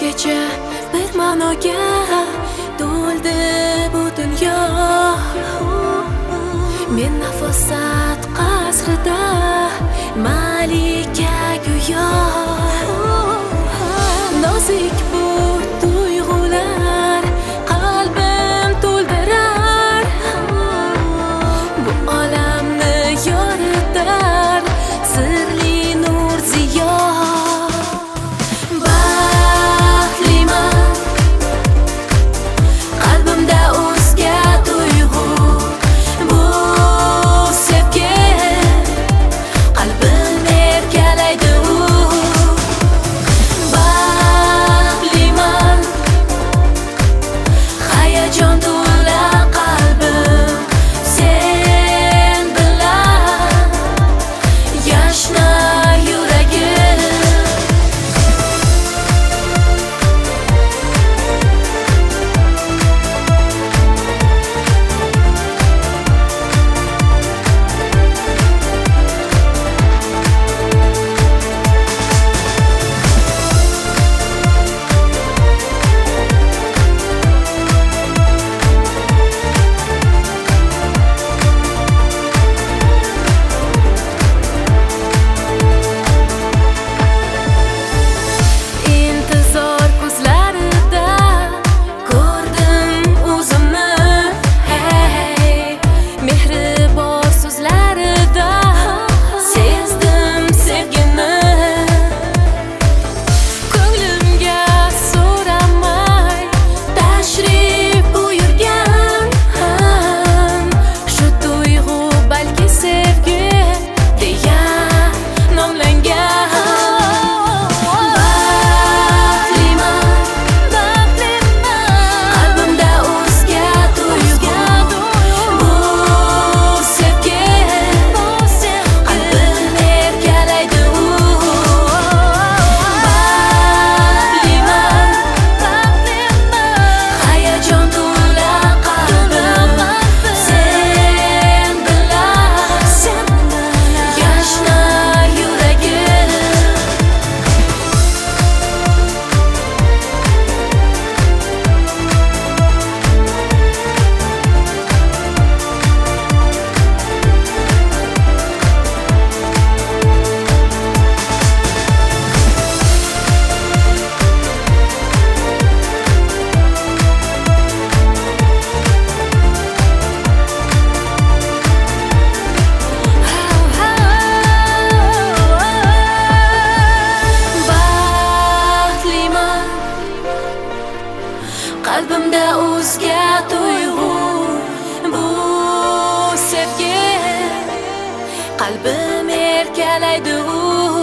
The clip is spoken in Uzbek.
kecha bir ma'noga to'ldi bu dunyo. Men nafosat qasrida malika go'yo. Nozik bu tuyg'ular qalbim to'ldirar. Bu olamni yoritar sirli nur ziyo. Baxtliman qalbimda o'zga tuyg'u, bu sevgi qalbim erkalaydi u. Baxtliman hayajon to'la qalbim sen bilan yashna yuragim. Intizor ko'zlarida ko'rdim o'zimni, hey. Mehribon so'zlarida sezdim sevgini. Ko'nglimga so'ramay tashrif buyurgan, shu tuyg'u balki sevgi deya nomlangan. Qalbimda o'zga tuyg'u, bu sevgi qalbim erkalaydi u. Baxtliman hayajon to'la qalbim sen bilan yashna yuragim. Baxtliman qalbimda o'zga tuyg'u, bu sevgi qalbim erkalaydi u.